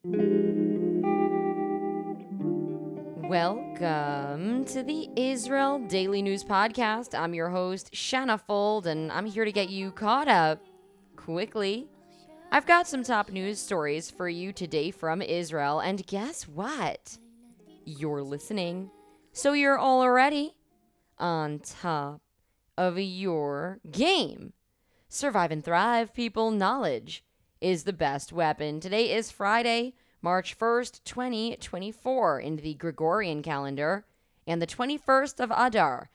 Welcome to the Israel Daily News Podcast. I'm your host, Shanna Fold, and I'm here to get you caught up quickly. I've got some top news stories for you today from Israel, and guess what? You're listening, so you're already on top of your game. Survive and thrive, people. Knowledge is the best weapon. Today is Friday, March 1st, 2024 in the Gregorian calendar, and the 21st of Adar,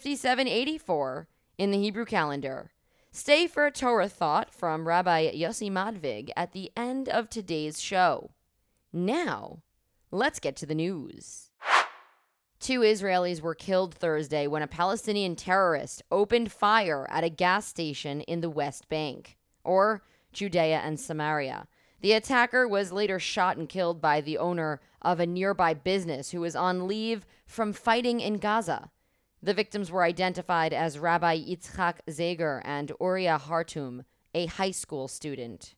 5784 in the Hebrew calendar. Stay for a Torah thought from Rabbi Yossi Madvig at the end of today's show. Now, let's get to the news. 2 Israelis were killed Thursday when a Palestinian terrorist opened fire at a gas station in the West Bank, or Judea and Samaria. The attacker was later shot and killed by the owner of a nearby business who was on leave from fighting in Gaza. The victims were identified as Rabbi Yitzchak Zeger and Uriah Hartum, a high school student.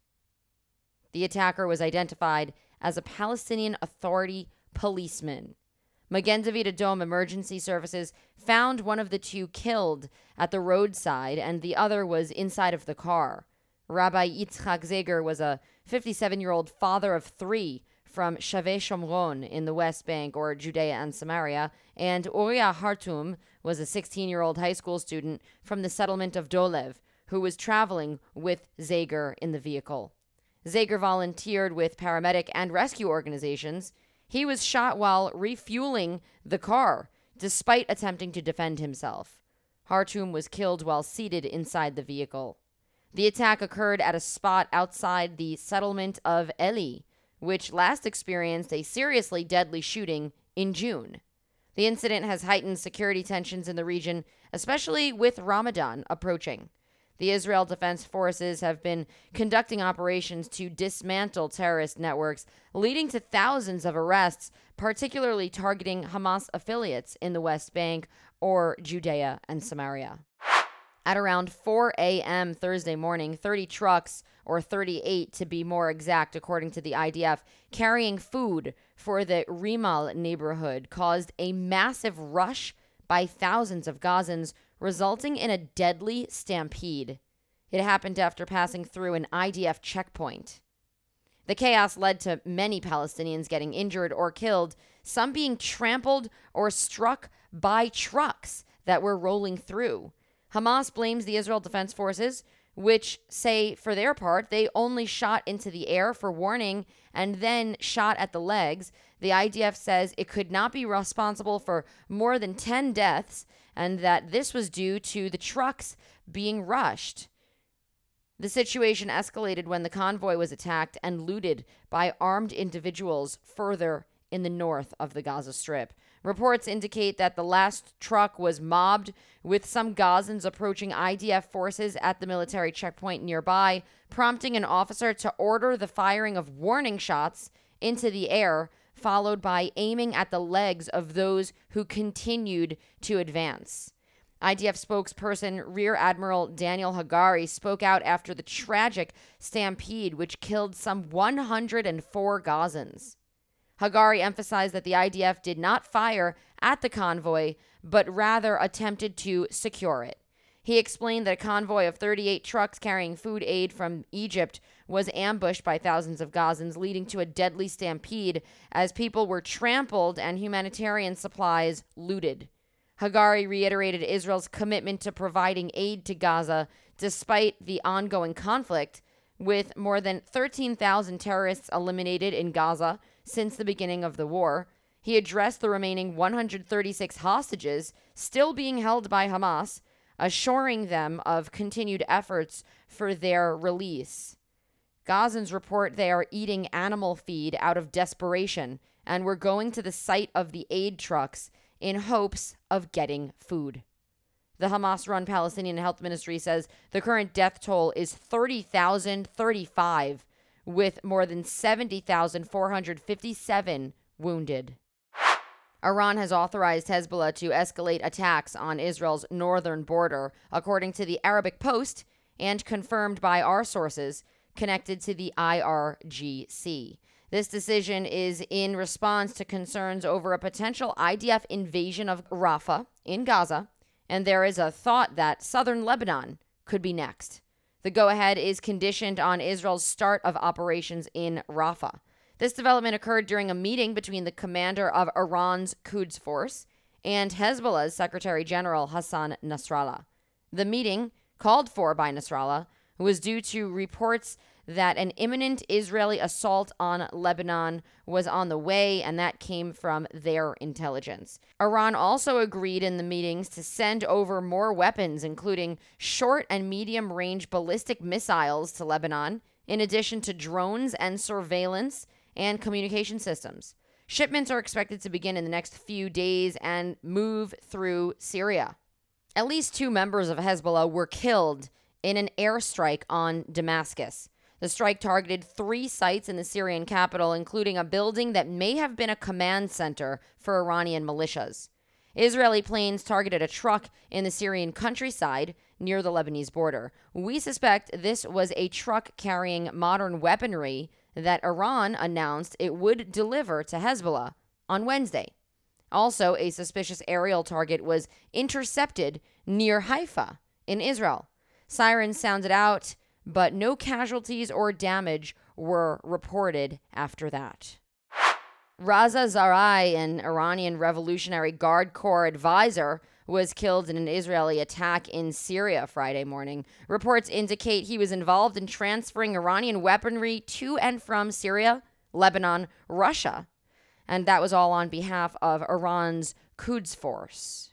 The attacker was identified as a Palestinian Authority policeman. Magen David Adom Emergency Services found one of the two killed at the roadside and the other was inside of the car. Rabbi Yitzchak Zeger was a 57-year-old father of 3 from Shaveh Shomron in the West Bank, or Judea and Samaria, and Uriah Hartum was a 16-year-old high school student from the settlement of Dolev, who was traveling with Zeger in the vehicle. Zeger volunteered with paramedic and rescue organizations. He was shot while refueling the car, despite attempting to defend himself. Hartum was killed while seated inside the vehicle. The attack occurred at a spot outside the settlement of Eli, which last experienced a seriously deadly shooting in June. The incident has heightened security tensions in the region, especially with Ramadan approaching. The Israel Defense Forces have been conducting operations to dismantle terrorist networks, leading to thousands of arrests, particularly targeting Hamas affiliates in the West Bank or Judea and Samaria. At around 4 a.m. Thursday morning, 30 trucks, or 38 to be more exact according to the IDF, carrying food for the Rimal neighborhood caused a massive rush by thousands of Gazans, resulting in a deadly stampede. It happened after passing through an IDF checkpoint. The chaos led to many Palestinians getting injured or killed, some being trampled or struck by trucks that were rolling through. Hamas blames the Israel Defense Forces, which say, for their part, they only shot into the air for warning and then shot at the legs. The IDF says it could not be responsible for more than 10 deaths and that this was due to the trucks being rushed. The situation escalated when the convoy was attacked and looted by armed individuals further in the north of the Gaza Strip. Reports indicate that the last truck was mobbed, with some Gazans approaching IDF forces at the military checkpoint nearby, prompting an officer to order the firing of warning shots into the air, followed by aiming at the legs of those who continued to advance. IDF spokesperson Rear Admiral Daniel Hagari spoke out after the tragic stampede, which killed some 104 Gazans. Hagari emphasized that the IDF did not fire at the convoy, but rather attempted to secure it. He explained that a convoy of 38 trucks carrying food aid from Egypt was ambushed by thousands of Gazans, leading to a deadly stampede as people were trampled and humanitarian supplies looted. Hagari reiterated Israel's commitment to providing aid to Gaza despite the ongoing conflict, with more than 13,000 terrorists eliminated in Gaza since the beginning of the war. He addressed the remaining 136 hostages still being held by Hamas, assuring them of continued efforts for their release. Gazans report they are eating animal feed out of desperation and were going to the site of the aid trucks in hopes of getting food. The Hamas-run Palestinian Health Ministry says the current death toll is 30,035, with more than 70,457 wounded. Iran has authorized Hezbollah to escalate attacks on Israel's northern border, according to the Arabic Post, and confirmed by our sources connected to the IRGC. This decision is in response to concerns over a potential IDF invasion of Rafah in Gaza, and there is a thought that southern Lebanon could be next. The go-ahead is conditioned on Israel's start of operations in Rafah. This development occurred during a meeting between the commander of Iran's Quds Force and Hezbollah's Secretary General Hassan Nasrallah. The meeting, called for by Nasrallah, was due to reports that an imminent Israeli assault on Lebanon was on the way, and that came from their intelligence. Iran also agreed in the meetings to send over more weapons, including short and medium-range ballistic missiles to Lebanon, in addition to drones and surveillance and communication systems. Shipments are expected to begin in the next few days and move through Syria. At least 2 members of Hezbollah were killed in an airstrike on Damascus. The strike targeted 3 sites in the Syrian capital, including a building that may have been a command center for Iranian militias. Israeli planes targeted a truck in the Syrian countryside near the Lebanese border. We suspect this was a truck carrying modern weaponry that Iran announced it would deliver to Hezbollah on Wednesday. Also, a suspicious aerial target was intercepted near Haifa in Israel. Sirens sounded out, but no casualties or damage were reported after that. Raza Zarei, an Iranian Revolutionary Guard Corps advisor, was killed in an Israeli attack in Syria Friday morning. Reports indicate he was involved in transferring Iranian weaponry to and from Syria, Lebanon, Russia, and that was all on behalf of Iran's Quds Force.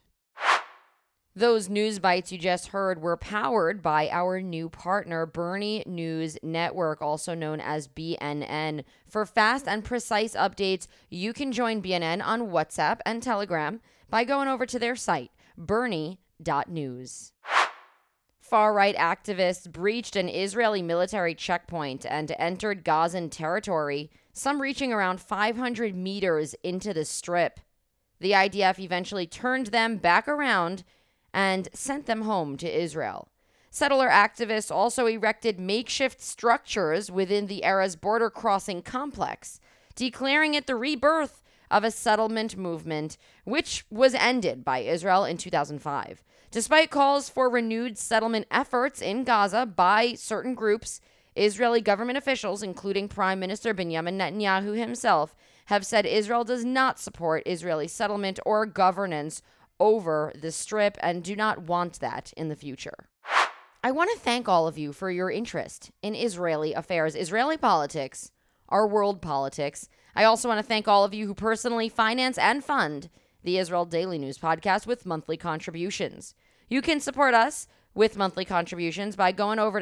Those news bites you just heard were powered by our new partner, Bernie News Network, also known as BNN. For fast and precise updates, you can join BNN on WhatsApp and Telegram by going over to their site, bernie.news. Far-right activists breached an Israeli military checkpoint and entered Gazan territory, some reaching around 500 meters into the Strip. The IDF eventually turned them back around and sent them home to Israel. Settler activists also erected makeshift structures within the Erez border crossing complex, declaring it the rebirth of a settlement movement which was ended by Israel in 2005. Despite calls for renewed settlement efforts in Gaza by certain groups, Israeli government officials, including Prime Minister Benjamin Netanyahu himself, have said Israel does not support Israeli settlement or governance over the Strip and do not want that in the future. I want to thank all of you for your interest in Israeli affairs, Israeli politics, our world politics. I also want to thank all of you who personally finance and fund the Israel Daily News podcast with monthly contributions. You can support us with monthly contributions by going over to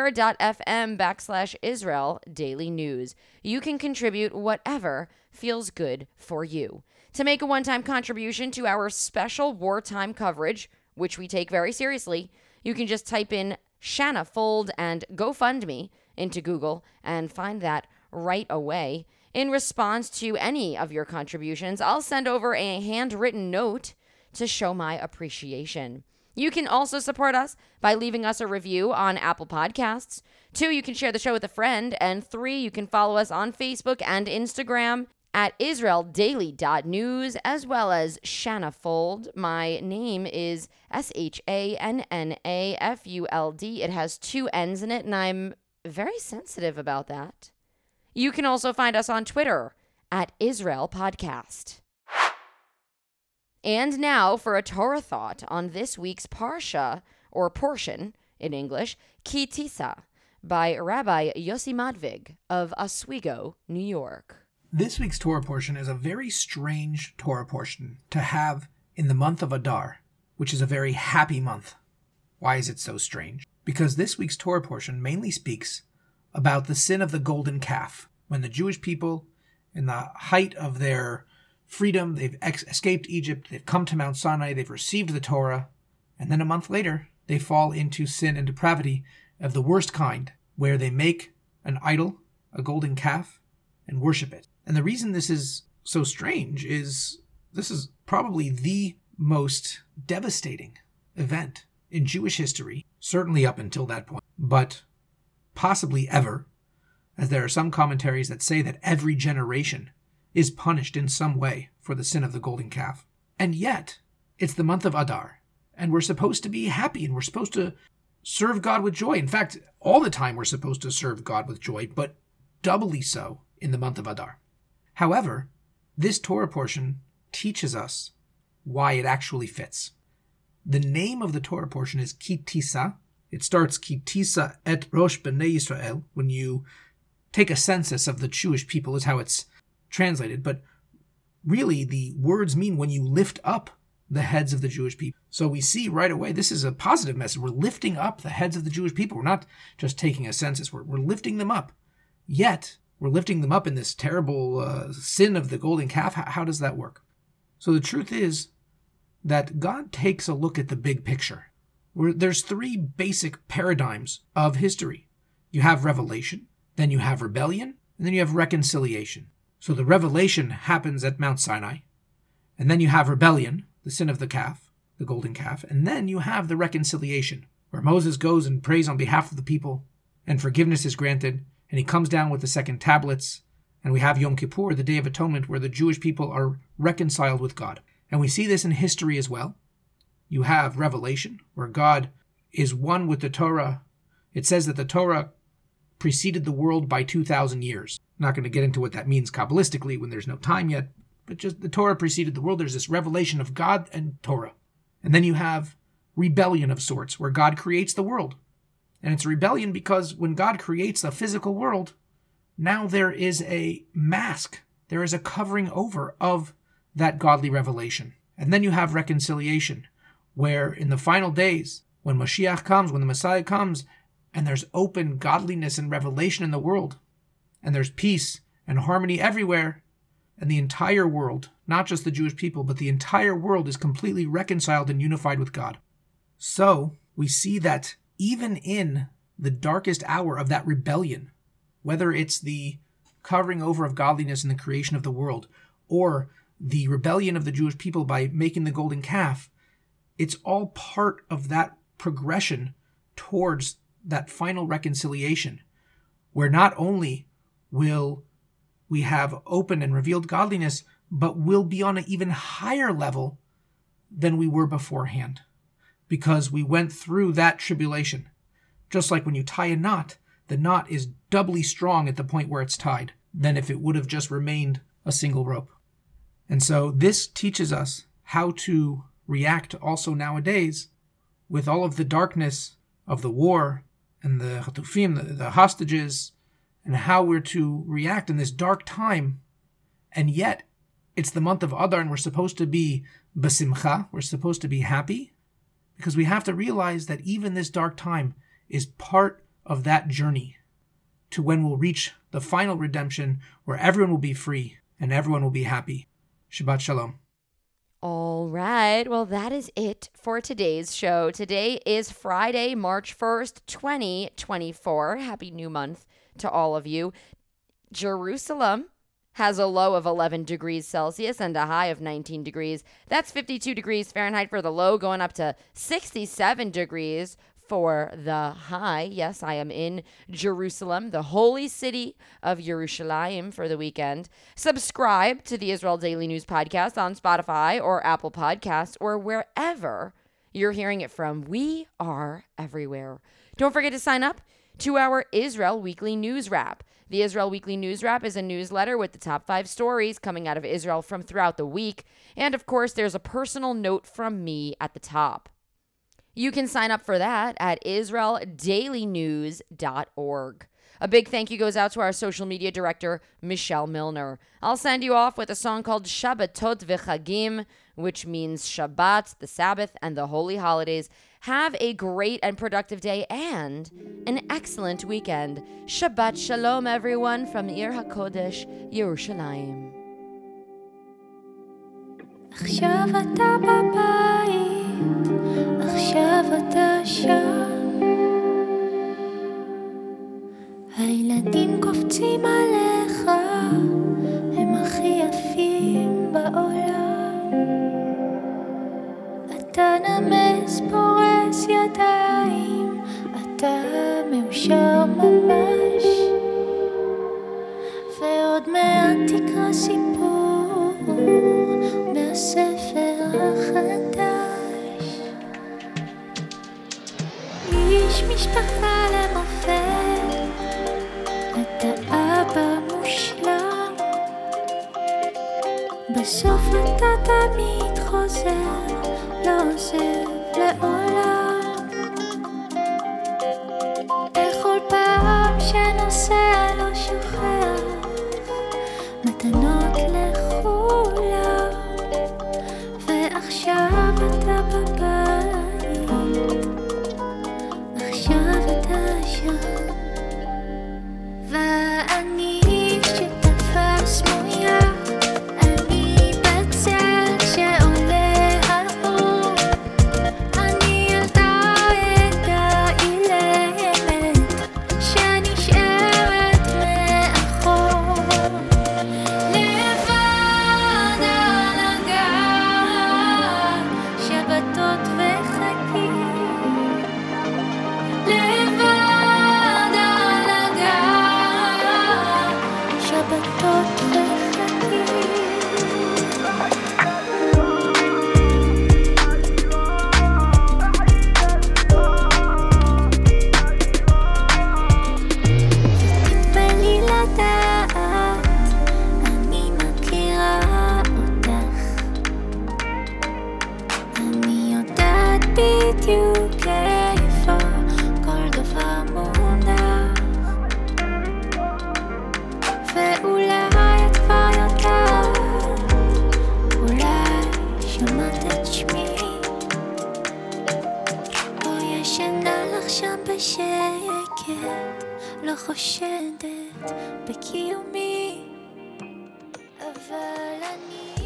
anchor.fm/Israel Daily News. You can contribute whatever feels good for you. To make a one-time contribution to our special wartime coverage, which we take very seriously, you can just type in Shanna Fold and GoFundMe into Google and find that right away. In response to any of your contributions, I'll send over a handwritten note to show my appreciation. You can also support us by leaving us a review on Apple Podcasts. 2, you can share the show with a friend. And 3, you can follow us on Facebook and Instagram at IsraelDaily.news, as well as Shanna Fold. My name is SHANNAFULD. It has 2 N's in it, and I'm very sensitive about that. You can also find us on Twitter at Israel Podcast. And now for a Torah thought on this week's Parsha, or portion in English, Ki Tisa, by Rabbi Yossi Madvig of Oswego, New York. This week's Torah portion is a very strange Torah portion to have in the month of Adar, which is a very happy month. Why is it so strange? Because this week's Torah portion mainly speaks about the sin of the golden calf. When the Jewish people, in the height of their freedom, they've escaped Egypt, they've come to Mount Sinai, they've received the Torah, and then a month later, they fall into sin and depravity of the worst kind, where they make an idol, a golden calf, and worship it. And the reason this is so strange is this is probably the most devastating event in Jewish history, certainly up until that point, but possibly ever, as there are some commentaries that say that every generation is punished in some way for the sin of the golden calf. And yet, it's the month of Adar, and we're supposed to be happy, and we're supposed to serve God with joy. In fact, all the time we're supposed to serve God with joy, but doubly so in the month of Adar. However, this Torah portion teaches us why it actually fits. The name of the Torah portion is Ki Tisa. It starts Ki Tisa et Rosh Bnei Yisrael. When you take a census of the Jewish people is how it's translated, but really the words mean when you lift up the heads of the Jewish people. So we see right away this is a positive message. We're lifting up the heads of the Jewish people. We're not just taking a census. We're lifting them up. Yet, we're lifting them up in this terrible sin of the golden calf. How does that work? So the truth is that God takes a look at the big picture. There's three basic paradigms of history. You have revelation, then you have rebellion, and then you have reconciliation. So the revelation happens at Mount Sinai, and then you have rebellion, the sin of the calf, the golden calf, and then you have the reconciliation, where Moses goes and prays on behalf of the people, and forgiveness is granted, and he comes down with the second tablets, and we have Yom Kippur, the Day of Atonement, where the Jewish people are reconciled with God. And we see this in history as well. You have Revelation, where God is one with the Torah. It says that the Torah preceded the world by 2,000 years. I'm not going to get into what that means Kabbalistically when there's no time yet, but just the Torah preceded the world. There's this revelation of God and Torah. And then you have rebellion of sorts, where God creates the world. And it's rebellion because when God creates a physical world, now there is a mask. There is a covering over of that godly revelation. And then you have reconciliation, where in the final days, when Mashiach comes, when the Messiah comes, and there's open godliness and revelation in the world, and there's peace and harmony everywhere, and the entire world, not just the Jewish people, but the entire world is completely reconciled and unified with God. So we see that even in the darkest hour of that rebellion, whether it's the covering over of godliness in the creation of the world, or the rebellion of the Jewish people by making the golden calf, it's all part of that progression towards that final reconciliation, where not only will we have open and revealed godliness, but we'll be on an even higher level than we were beforehand, because we went through that tribulation. Just like when you tie a knot, the knot is doubly strong at the point where it's tied than if it would have just remained a single rope. And so this teaches us how to react also nowadays with all of the darkness of the war and the Hatufim, the hostages, and how we're to react in this dark time. And yet, it's the month of Adar, and we're supposed to be basimcha, we're supposed to be happy, because we have to realize that even this dark time is part of that journey to when we'll reach the final redemption, where everyone will be free and everyone will be happy. Shabbat Shalom. All right. Well, that is it for today's show. Today is Friday, March 1st, 2024. Happy new month to all of you. Jerusalem has a low of 11 degrees Celsius and a high of 19 degrees. That's 52 degrees Fahrenheit for the low, going up to 67 degrees for the high. Yes, I am in Jerusalem, the holy city of Yerushalayim, for the weekend. Subscribe to the Israel Daily News Podcast on Spotify or Apple Podcasts or wherever you're hearing it from. We are everywhere. Don't forget to sign up to our Israel Weekly News Wrap. The Israel Weekly News Wrap is a newsletter with the top 5 stories coming out of Israel from throughout the week. And of course, there's a personal note from me at the top. You can sign up for that at israeldailynews.org. A big thank you goes out to our social media director, Michelle Milner. I'll send you off with a song called Shabbatot V'Chagim, which means Shabbat, the Sabbath, and the holy holidays. Have a great and productive day and an excellent weekend. Shabbat Shalom, everyone, from Ir HaKodesh, Yerushalayim. עכשיו אתה בבית, עכשיו אתה שם. הילדים קופצים עליך, הם הכי יפים בעולם. אתה נמס פורס ידיים, אתה מאושר ממש. הסיפור מהספר החדש. איש משפחה למופת, אתה אבא מושלם, בסוף אתה תמיד חוזר, לא עוזב לעולם. בכל פעם שנוסע לא שוכח מתנות לכולם, ועכשיו אתה בבית, עכשיו אתה שם, ואני שותפה סמויה, אני בצל כשעולה האור, אני ילדה עדה אילמת שנשארת מאחור, לבד על הגג, שבתות וחגים, לבד על הגג, שבתות וחגים. תתפלאי לדעת, אני מכירה אותך, אני יודעת בדיוק איפה כל דבר מונח, ואולי את כבר יודעת, אולי שמעת את שמי, או ישנה לך שם בשקט, לא חושדת בקיומי, אבל אני